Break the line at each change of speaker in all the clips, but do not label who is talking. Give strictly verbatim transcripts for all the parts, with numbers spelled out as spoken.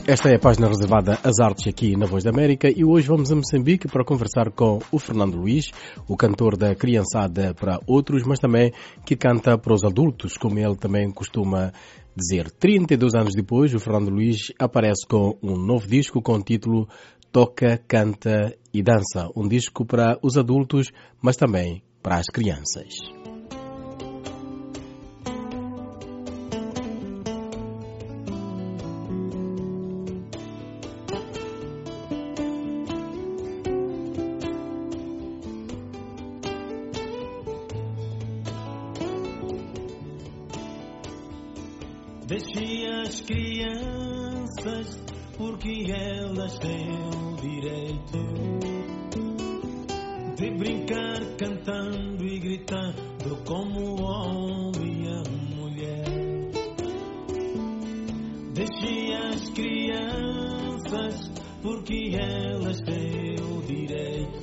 Esta é a página reservada às artes aqui na Voz da América e hoje vamos a Moçambique para conversar com o Fernando Luís, o cantor da criançada para outros, mas também que canta para os adultos, como ele também costuma dizer. trinta e dois anos depois, o Fernando Luís aparece com um novo disco com o título Toca, Canta e Dança. Um disco para os adultos, mas também para as crianças.
Deixe as crianças, porque elas têm o direito de brincar, cantando e gritando como o homem e a mulher. Deixe as crianças, porque elas têm o direito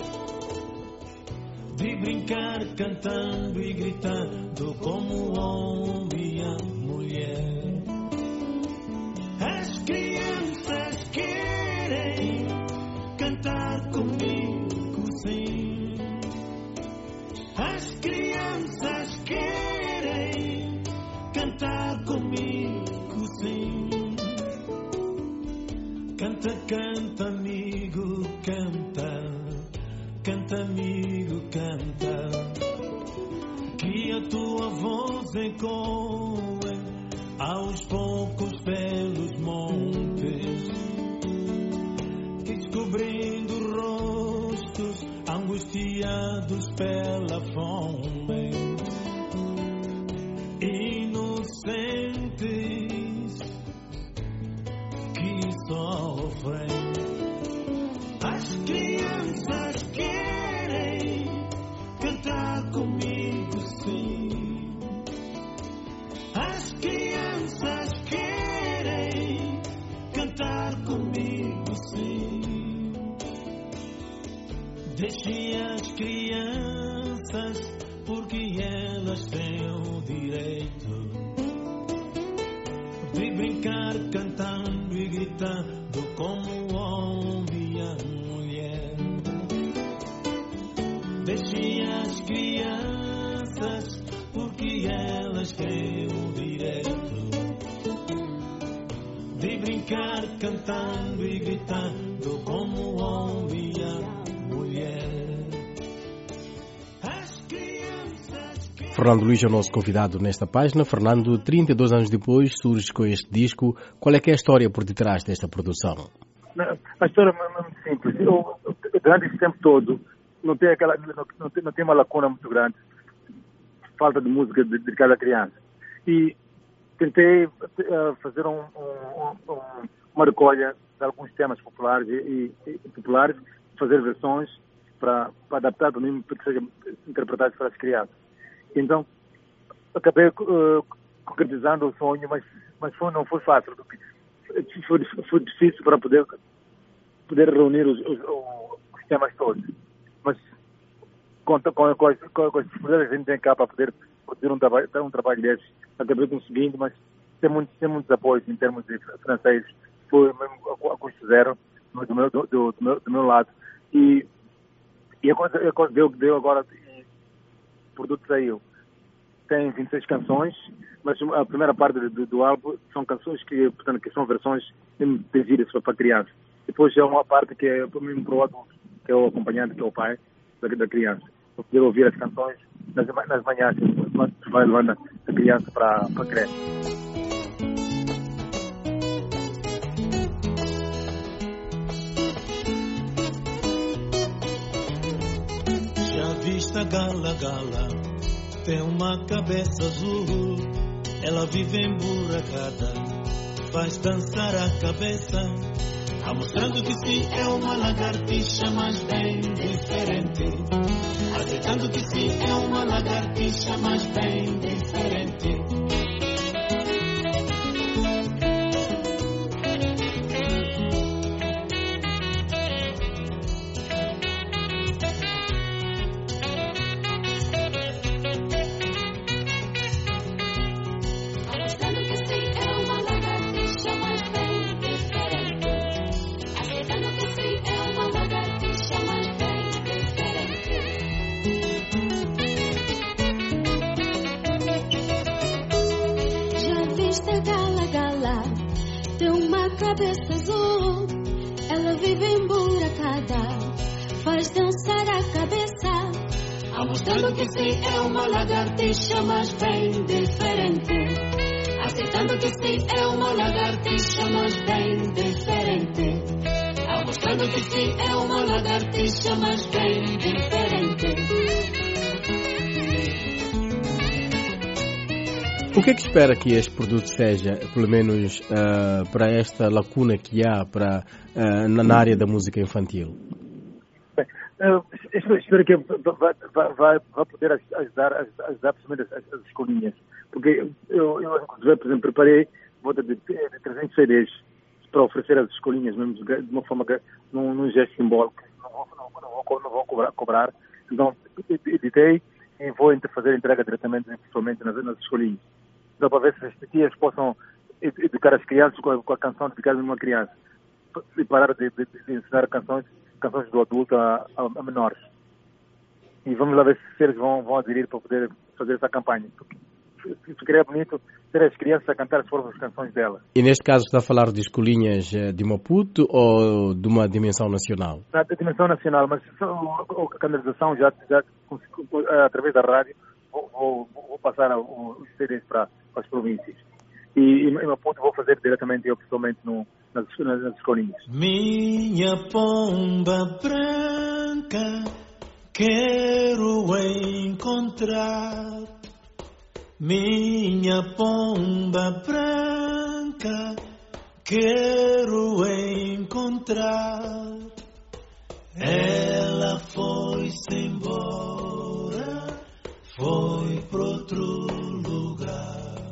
de brincar, cantando e gritando como o homem e a mulher. As crianças querem cantar comigo, sim. As crianças querem cantar comigo, sim. Canta, canta, amigo, canta. Canta, amigo, canta. Que a tua voz ecoe aos poucos pelos montes, descobrindo rostos angustiados pela fome, inocentes que sofrem. As crianças querem cantar comigo, sim. As crianças querem cantar comigo, sim. Deixe as crianças, porque elas têm o direito de brincar, cantando e gritando como o homem e a mulher. Deixe as crianças, porque elas têm o direito de brincar, cantando e gritando como o homem e a mulher. As crianças que...
Fernando Luís é o nosso convidado nesta página. Fernando, trinta e dois anos depois, surge com este disco. Qual é que é a história por detrás desta produção?
A história é muito simples. Eu, durante esse tempo todo, não tem, aquela, não, não, tem, não tem uma lacuna muito grande, falta de música dedicada à criança. E tentei uh, fazer um, um, um, uma recolha de alguns temas populares e, e, e populares, fazer versões para, para adaptar também para que sejam interpretados para as crianças. Então, acabei uh, concretizando o sonho, mas, mas foi, não foi fácil. Foi, foi difícil para poder, poder reunir os, os, os temas todos. Mas com, com, com, as, com, com as dificuldades que a gente tem cá para poder produzir um trabalho, um trabalho desses, acabei conseguindo, mas tem muitos, tem muitos apoios em termos de financeiros. Foi mesmo a, a custo zero do meu, do, do, do meu, do meu lado. E, e a coisa, a coisa deu, deu agora, e o produto saiu. Tem vinte e seis canções, mas a primeira parte do, do álbum são canções que, portanto, que são versões dirigidas para criança. Depois é uma parte que é para mim, para o adulto, que é o acompanhante, que é o pai da, da criança. Para poder ouvir as canções nas, nas manhãs, enquanto vai levando a criança para, para crescer.
Já vista gala, gala, tem uma cabeça azul, ela vive emburacada, faz dançar a cabeça, a mostrando que sim é uma lagartixa, mas bem diferente, aceitando que sim é uma lagartixa, mas bem diferente.
vista gala, gala, tem uma cabeça azul. Ela vive emburacada, faz dançar a cabeça, mostrando que sim, é uma lagartixa, mas bem diferente. Aceitando que sim, é uma lagartixa, mas bem diferente. Mostrando que sim, é uma lagartixa, mas bem diferente.
O que é que espera que este produto seja, pelo menos uh, para esta lacuna que há para, uh, na área da música infantil?
Bem, eu espero que vai, vai, vai, vai poder ajudar, ajudar principalmente as, as escolinhas. Porque eu, eu, por exemplo, preparei volta de, de trezentos C Ds para oferecer às escolinhas, mesmo de uma forma, num, num gesto simbólico. Não vou, não, não vou, não vou cobrar, cobrar. Então, editei e vou fazer a entrega diretamente, principalmente nas, nas escolinhas. Então, para ver se as tias possam educar as crianças com a, com a canção dedicada a uma criança. E parar de, de, de ensinar canções, canções do adulto a, a, a menores. E vamos lá ver se eles vão, vão aderir para poder fazer essa campanha. Se queria bonito ter as crianças a cantar as próprias canções delas.
E neste caso está a falar de escolinhas de Maputo ou de uma dimensão nacional?
Na dimensão nacional, mas a canalização já, já através da rádio vou, vou, vou passar os C Ds para, para as províncias. E em Maputo vou fazer diretamente eu pessoalmente no, nas, nas escolinhas.
Minha pomba branca, quero encontrar. Minha pomba branca, quero encontrar. Ela foi-se embora, foi para outro lugar.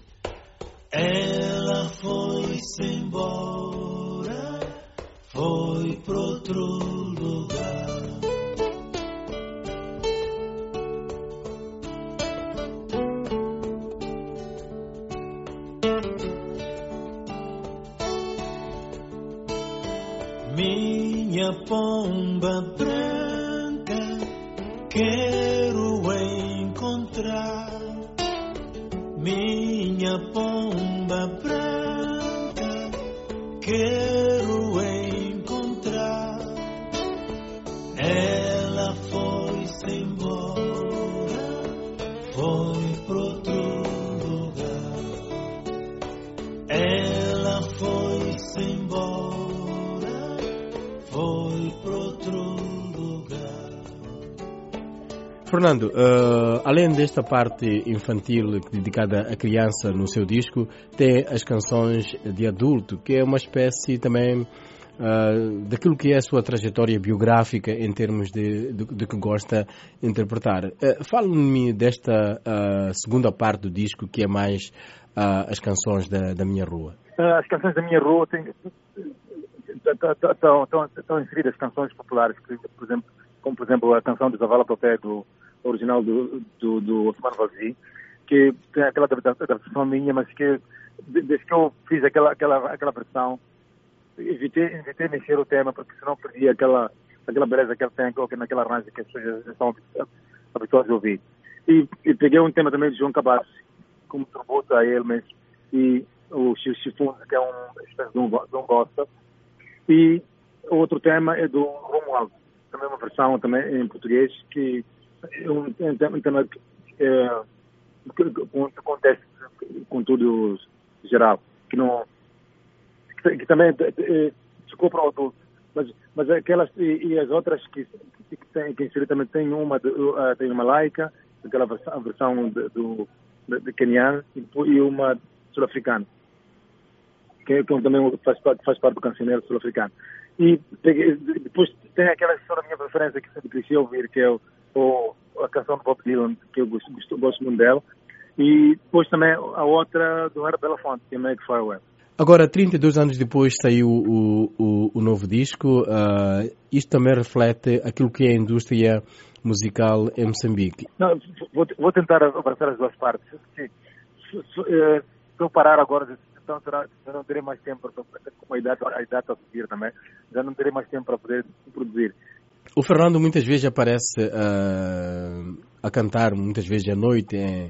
Ela foi-se embora, foi para outro lugar. Minha pomba branca, quero encontrar. Minha pomba branca, quero encontrar. Ela foi-se embora, foi para outro lugar. Ela foi-se embora, foi para outro lugar.
Fernando, uh, além desta parte infantil dedicada à criança no seu disco, tem as canções de adulto, que é uma espécie também uh, daquilo que é a sua trajetória biográfica em termos de, de, de que gosta de interpretar. Uh, Fale-me desta uh, segunda parte do disco, que é mais uh, as canções da, da minha rua.
As canções da minha rua têm... Estão inseridas canções populares, por exemplo, como por exemplo a canção de Zavala Topé, do original do, do, do Osman Vazi, que tem aquela adaptação minha, mas que desde que eu fiz aquela, aquela, aquela versão, evitei, evitei mexer o tema, porque senão perdia aquela, aquela beleza que ele tem naquela arranjo que as pessoas já estão habituadas a ouvir. E, e peguei um tema também de João Cabas, como tributo a ele mesmo, e o Chifundo, que é uma espécie de um, de um gospel. E o outro tema é do Romualdo, também uma versão também em português, que é um, um tema que, é, que acontece com tudo geral, que não que, que também é, ficou para o adulto, mas, mas aquelas e, e as outras que que tem que inserir também tem uma de, uh, tem uma laica, aquela versão, a versão de, do de, de Kenyan e, e uma sul-africana, que, que também faz parte, faz parte do cancioneiro sul-africano. E depois tem aquela história da minha preferência que sempre quis ouvir, que é o, o, a canção do Bob Dylan, que eu gosto, gosto, gosto muito dela. E depois também a outra do Herbert Belafonte, que é Make Farewell.
Agora, trinta e dois anos depois saiu o, o, o novo disco. Uh, isto também reflete aquilo que é a indústria musical em Moçambique.
Não, vou, vou tentar abraçar as duas partes. Se, se, se, se eu parar agora, então será, já não terei mais tempo, com a idade, a idade a subir também, já não terei mais tempo para poder produzir.
O Fernando muitas vezes aparece uh, a cantar, muitas vezes à noite, em,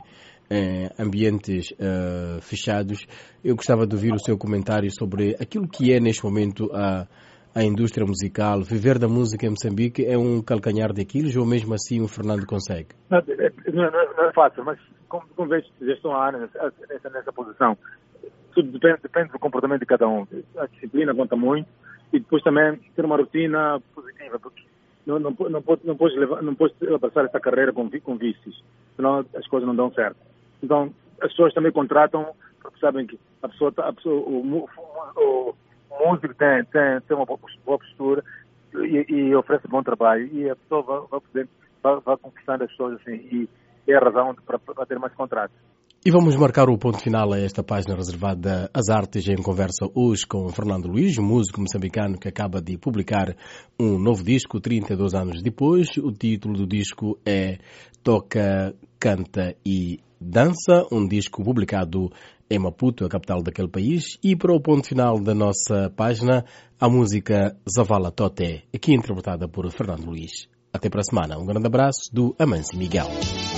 em ambientes uh, fechados. Eu gostava de ouvir o seu comentário sobre aquilo que é neste momento a, a indústria musical. Viver da música em Moçambique é um calcanhar de Aquiles ou mesmo assim o Fernando consegue?
Não, não, não, não é fácil, mas como, como vejo, já estou há anos nessa, nessa posição. Tudo depende, depende do comportamento de cada um. A disciplina conta muito e depois também ter uma rotina positiva, porque não, não, não, pode, não, podes levar, não podes passar essa carreira com, com vícios, senão as coisas não dão certo. Então, as pessoas também contratam porque sabem que a pessoa, a pessoa o, o, o, o músico tem, tem, tem uma boa postura e, e oferece bom trabalho e a pessoa vai, vai, poder, vai, vai conquistando as pessoas assim e é a razão para, para ter mais contratos.
E vamos marcar o ponto final a esta página reservada às artes em conversa hoje com Fernando Luís, músico moçambicano que acaba de publicar um novo disco trinta e dois anos depois. O título do disco é Toca, Canta e Dança, um disco publicado em Maputo, a capital daquele país. E para o ponto final da nossa página, a música Zavala Tote, aqui interpretada por Fernando Luís. Até para a semana. Um grande abraço do Amancio Miguel.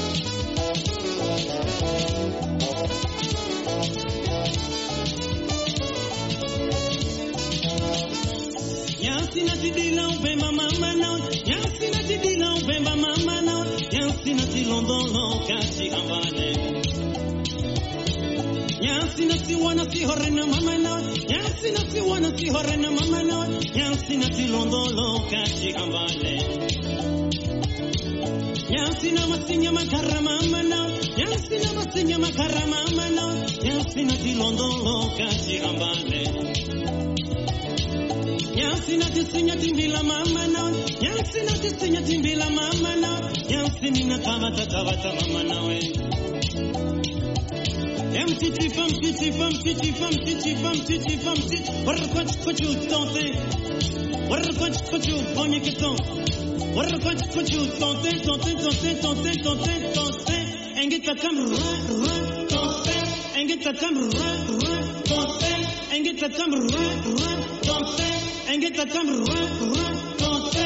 Yansina si wana si horena mama no, yansina si wana si horena mama no, yansina si londolo kachi kambale. Yansina masinya makara mama no, yansina masinya makara mama no, yansina si londolo kachi kambale. Yansina tisinya timbila mama no, yansina tisinya timbila mama no, yansina kavata kavata mama no. M titi fam titi fam titi fam titi fam titi fam titi war kwat kwatu tonte war kwat kwatu bonye keton war kwat kwatu tonte tonte tonte tonte tonte tonte engita kam ra ra tonte engita kam ra ra tonte engita kam ra ra tonte engita kam ra ra tonte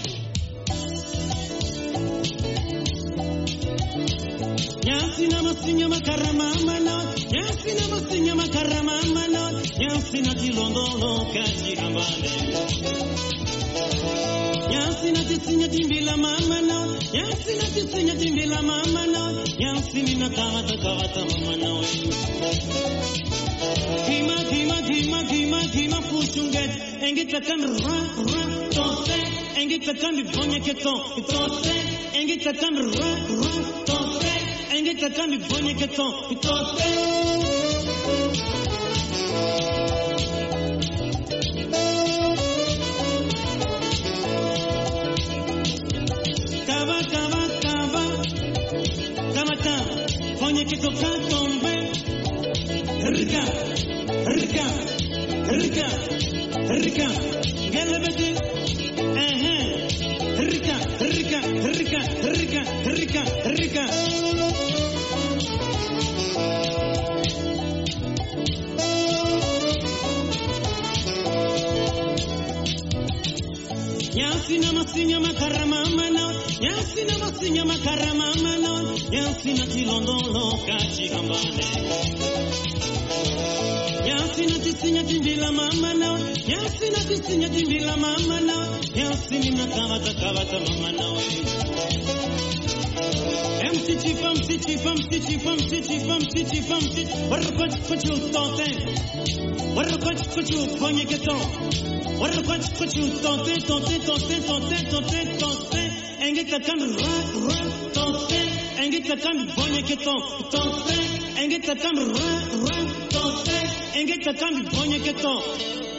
Yansina masinya makara mama no, yansina masinya makara mama no, yansina tilondolo kachi ambale. Yansina tisinya timbila mama no, yansina tisinya timbila mama no, yansina kavata kavata mama no. Kima kima kima kima kima fushunget, engita kan ra ra tonse, engita kan bonye keton, tonse, engita kan ra ra tonse. Engita kambi bonye keton itose Kava kava kava Kama kava bonye keton katombe Rika Rika Rika Rika Galabete Eh eh Rika Rika Rika Rika Rika Rika Yansina masinya makara mama no, yansina masinya makara mama no, yansina tilondolo kachi kambale. Yansina tisinya timbila mama no, yansina tisinya timbila mama no, yansina kavata kavata mama no. M titi fam titi fam titi fam titi fam titi fam titi, war kwat kwatu tonte, war kwat kwatu bonye keton. War kwat kwatu tonte tonte tonte tonte tonte tonte engita kan ra ra tonte engita kan bonye keton tonte engita kan ra ra tonte engita kan bonye keton